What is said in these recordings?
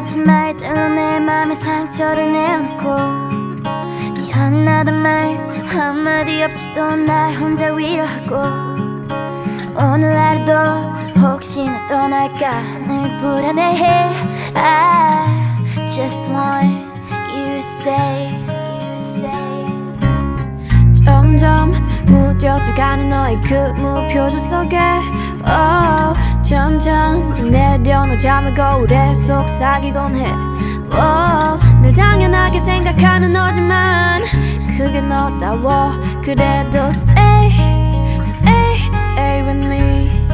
멋진 말들로 내 맘에 상처를 내어놓고 미안하단 말 한마디 없이도 날 혼자 위로하고 오늘 하루도 혹시나 떠날까 늘 불안해해. I just want you to stay. 점점 무뎌져가는 너의 그 무표정 속에 점점 내려놓자면 거울에 속삭이곤 해. 늘 당연하게 생각하는 너지만 그게 너다워. 그래도 stay, stay, stay with me.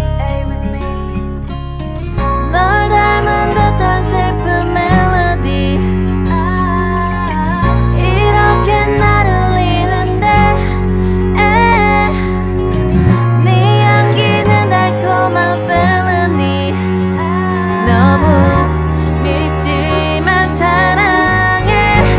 널 닮은 듯한 슬픈 멜로디 이렇게 나를 울리는데 네 향기는 달콤한 felony. 너무 밉지만 사랑해.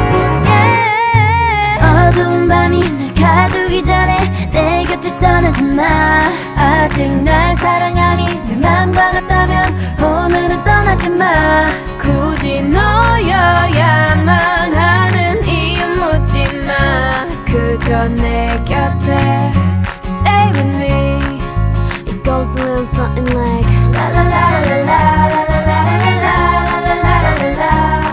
어두운 밤이 날 가두기 전에 내 곁을 떠나지 마. 아직 날 사랑하니 내 맘과 같다면 오늘은 떠나지 마. 굳이 너여야만 하는 이유 묻지 마. 그저 내 곁에 stay with me. It goes a little something like la la la la la la la la la la la la la la la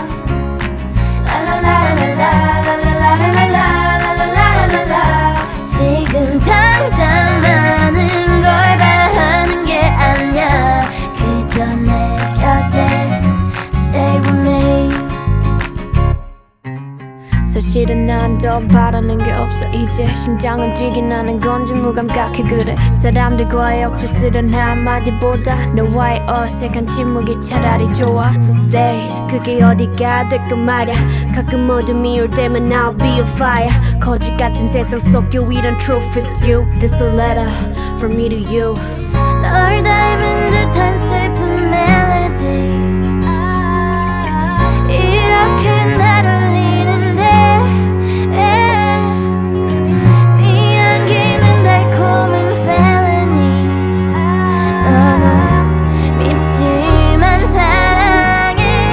지금 당장 많은 걸 바라는 게 아니야. 그저 내 곁에 stay with me. 사실은 난 더 바라는 게 없어. 이제 심장은 뛰긴 하는 건지 무감각해. 그래 사람들과의 억지스런 한마디보다 너와의 어색한 침묵이 차라리 좋아. So stay 그게 어디가 될까 말야. 가끔 어둠이 올 때면 I'll be a fire. 거짓 같은 세상 속 유일한 truth is you. This a letter from me to you. 널 닮은 듯한 슬픈 멜로디 이렇게 날 울리는데 네 향기는 달콤한 felony. 너무 밉지만 사랑해.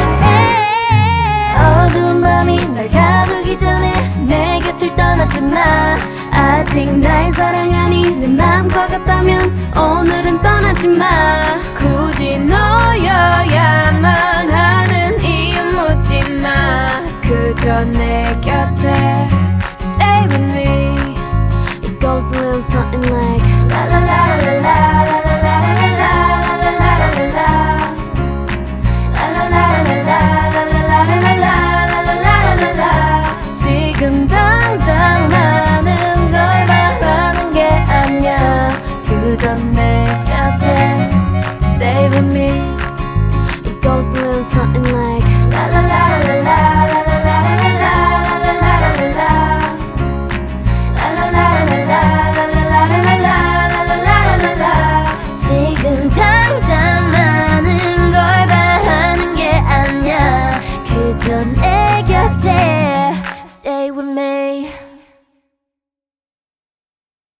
어두운 밤이 날 가두기 전에 내 곁을 떠나지 마. 아직 날 사랑하니 내 맘과 같다면 오늘은 떠나지 마. 굳이 너여야만 하는 이유 묻지 마. 그저 내 곁에 stay with me. It goes a little something like la la la la la la la la la la la la la la 지금 당장 많은 걸 바라는 게 아니야. 그저 내 곁에 stay with me. It goes a little something like